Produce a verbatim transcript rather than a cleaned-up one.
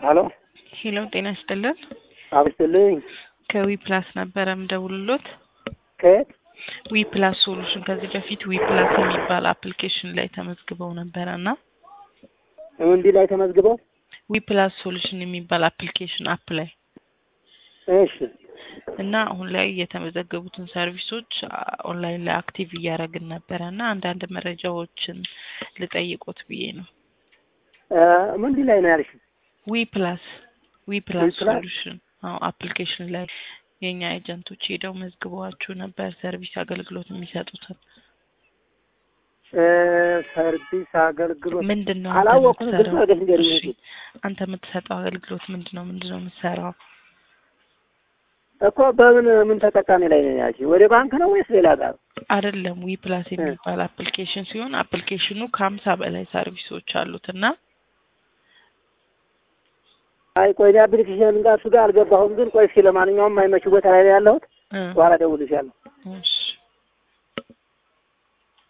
ሄሎ ሄሎ ጤና ይስጥልን። አብስልኝ ከዊ ፕላስ ነበር የምደውልሎት። ከየት? ዊ ፕላስ ሶሉሽን ከዚህ በፊት ዊ ፕላስ የሚባል አፕሊኬሽን ላይ ተመዝግበው ነበርና እንዴ ላይ ተመዝግበው ዊ ፕላስ ሶሉሽን የሚባል አፕሊኬሽን አፕ ላይ እሺ። እና አሁን ላይ የተመዘገቡትን ሰርቪሶች ኦንላይን ላይ አክቲቭ እያደረግን ነበርና አንዳንድ መረጃዎችን ልጠይቆት ብዬ ነው። እ ምን ላይ ነው ያልሽ? ዊ ፕላስ ዊ ፕላስ ሶሉሽን አዎ አፕሊኬሽን ላይ የኛ ኤጀንቶች ሄደው መዝግበዋችሁ ነበር ሰርቪስ አገልግሎት የሚሰጡት። እ ሰርቪስ አገልግሎት ምንድነው? አላወኩም። ግን ነገር እንደዚህ አንተ የምትሰጠው አገልግሎት ምንድነው? ምንድነው የምትሰራው? እኮ በምን ምን ተጠቃሚ ላይ ነው ያልሽ? ወደ ባንክ ነው ወይስ ሌላ ጋር? አይደለም ዊ ፕላስ የሚባል አፕሊኬሽን ሲሆን አፕሊኬሽኑ ከሀምሳ በላይ ሰርቪሶች አሉትና አይ ቆይ አፕሊኬሽን ጋር ሱጋ አልገባሁም። ግን ቆይ እስኪ ለማንኛውም አይመች ቦታ ላይ ያለሁት ኋላ ደውልልሻለሁ። እሺ